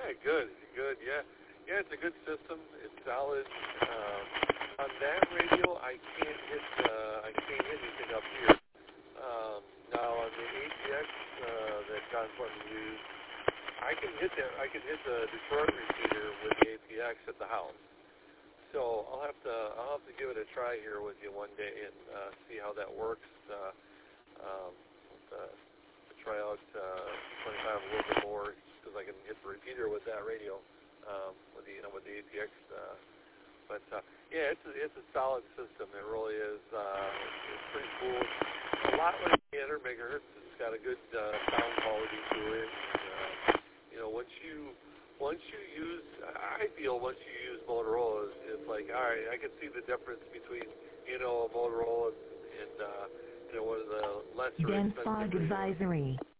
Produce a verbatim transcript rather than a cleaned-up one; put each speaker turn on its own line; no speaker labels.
good, good, yeah. Yeah, it's a good system. It's solid. Um, on that radio, I can't hit, uh, I can't hit anything up here. Um, now on the A T X uh, that John's wanting to use, I can hit that. I can hit the Detroit repeater with the A P X at the house. So I'll have to, I'll have to give it a try here with you one day and uh, see how that works. Uh, um, uh, to try out uh, twenty-five a little bit more because I can hit the repeater with that radio. Um, with the you know with the A P X, uh, but uh, yeah, it's a, it's a solid system. It really is. Uh, it's, it's pretty cool. It's a lot like the eight hundred megahertz. It's got a good uh, sound quality to it. Uh, you know, once you once you use, I feel once you use Motorola, it's, it's like all right, I can see the difference between you know a Motorola and uh, you know one of the lesser
Dan
expensive
Fog
radios.
Advisory.